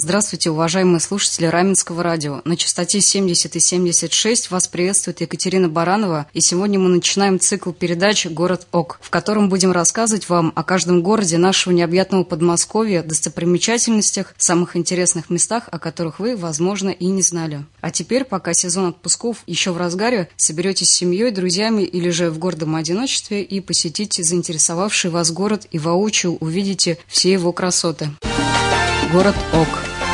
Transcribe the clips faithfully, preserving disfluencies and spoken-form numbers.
Здравствуйте, уважаемые слушатели Раменского радио. На частоте семьдесят и семьдесят шесть вас приветствует Екатерина Баранова, и сегодня мы начинаем цикл передач «Город Ок», в котором будем рассказывать вам о каждом городе нашего необъятного Подмосковья, достопримечательностях, самых интересных местах, о которых вы, возможно, и не знали. А теперь, пока сезон отпусков еще в разгаре, соберетесь с семьей, друзьями или же в гордом одиночестве и посетите заинтересовавший вас город и воочию увидите все его красоты. Город Ок.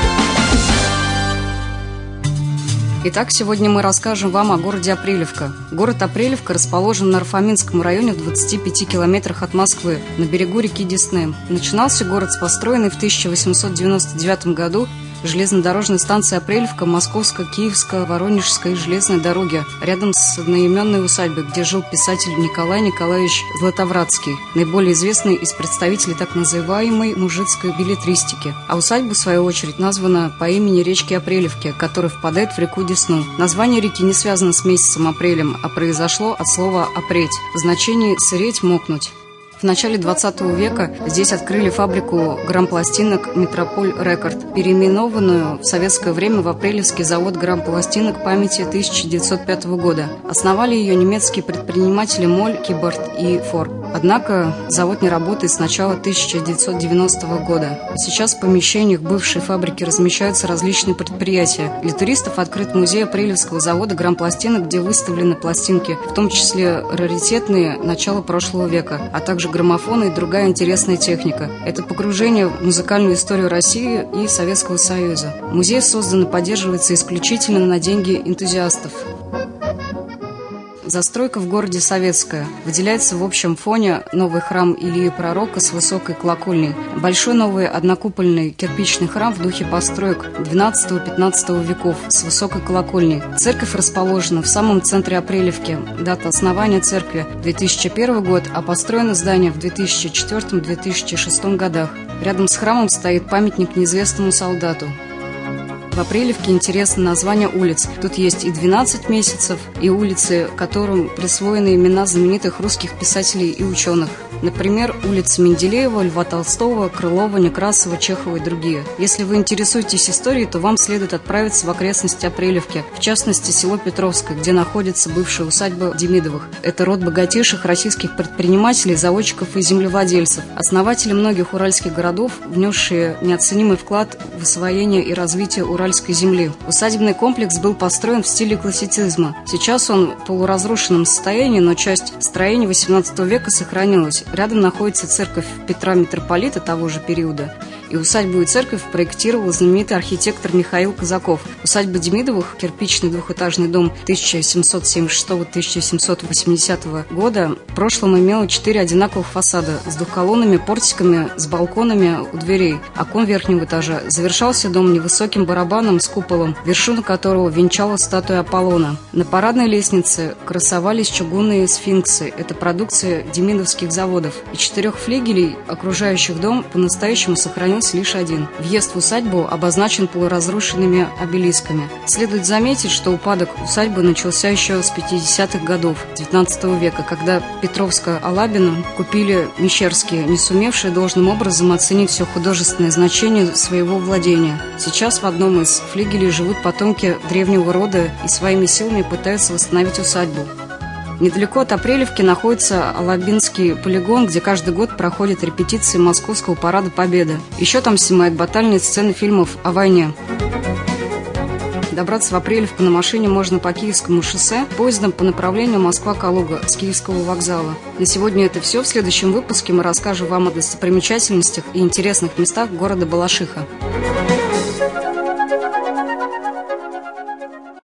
Итак, сегодня мы расскажем вам о городе Апрелевка. Город Апрелевка расположен на Нарфаминском районе в двадцати пяти километрах от Москвы, на берегу реки Десны. Начинался город с построенной в тысяча восемьсот девяносто девятом году железнодорожной станции Апрелевка Московско-Киевско-Воронежской железной дороги, рядом с одноименной усадьбой, где жил писатель Николай Николаевич Златовратский, наиболее известный из представителей так называемой мужицкой беллетристики. А усадьба, в свою очередь, названа по имени речки Апрелевки, которая впадает в реку Десну. Название реки не связано с месяцем апрелем, а произошло от слова «апреть», в значении «сыреть, мокнуть». В начале двадцатого века здесь открыли фабрику грампластинок «Метрополь Рекорд», переименованную в советское время в Апрелевский завод грампластинок памяти тысяча девятьсот пятого года. Основали ее немецкие предприниматели Моль, Киборт и Фор. Однако завод не работает с начала тысяча девятьсот девяностого года. Сейчас в помещениях бывшей фабрики размещаются различные предприятия. Для туристов открыт музей Апрелевского завода грампластинок, где выставлены пластинки, в том числе раритетные начала прошлого века, а также граммофоны и другая интересная техника. Это погружение в музыкальную историю России и Советского Союза. Музей создан и поддерживается исключительно на деньги энтузиастов. Застройка в городе советская. Выделяется в общем фоне новый храм Ильи Пророка с высокой колокольней. Большой новый однокупольный кирпичный храм в духе построек двенадцатого-пятнадцатого веков с высокой колокольней. Церковь расположена в самом центре Апрелевки. Дата основания церкви две тысячи первый год, а построено здание в две тысячи четвёртом — две тысячи шестом годах. Рядом с храмом стоит памятник неизвестному солдату. В Апрелевке интересно название улиц. Тут есть и двенадцать месяцев, и улицы, которым присвоены имена знаменитых русских писателей и ученых. Например, улицы Менделеева, Льва Толстого, Крылова, Некрасова, Чехова и другие. Если вы интересуетесь историей, то вам следует отправиться в окрестности Апрелевки, в частности, село Петровское, где находится бывшая усадьба Демидовых. Это род богатейших российских предпринимателей, заводчиков и землевладельцев, основатели многих уральских городов, внесшие неоценимый вклад в освоение и развитие уральской земли. Усадебный комплекс был построен в стиле классицизма. Сейчас он в полуразрушенном состоянии, но часть строения восемнадцатого века сохранилась. Рядом находится церковь Петра Митрополита того же периода. И усадьбу и церковь проектировал знаменитый архитектор Михаил Казаков. Усадьба Демидовых, кирпичный двухэтажный дом тысяча семьсот семьдесят шестого — тысяча семьсот восьмидесятого года, в прошлом имела четыре одинаковых фасада с двухколонными портиками, с балконами у дверей. Окон верхнего этажа. Завершался дом невысоким барабаном с куполом, вершину которого венчала статуя Аполлона. На парадной лестнице красовались чугунные сфинксы. Это продукция демидовских заводов. И четырех флигелей, окружающих дом, по-настоящему сохранился лишь один. Въезд в усадьбу обозначен полуразрушенными обелисками. Следует заметить, что упадок усадьбы начался еще с пятидесятых годов девятнадцатого века, когда Петровско-Алабино купили Мещерские, не сумевшие должным образом оценить все художественное значение своего владения. Сейчас в одном из флигелей живут потомки древнего рода и своими силами пытаются восстановить усадьбу. Недалеко от Апрелевки находится Алабинский полигон, где каждый год проходят репетиции Московского парада Победы. Еще там снимают батальные сцены фильмов о войне. Добраться в Апрелевку на машине можно по Киевскому шоссе, поездом по направлению Москва-Калуга с Киевского вокзала. На сегодня это все. В следующем выпуске мы расскажем вам о достопримечательностях и интересных местах города Балашиха.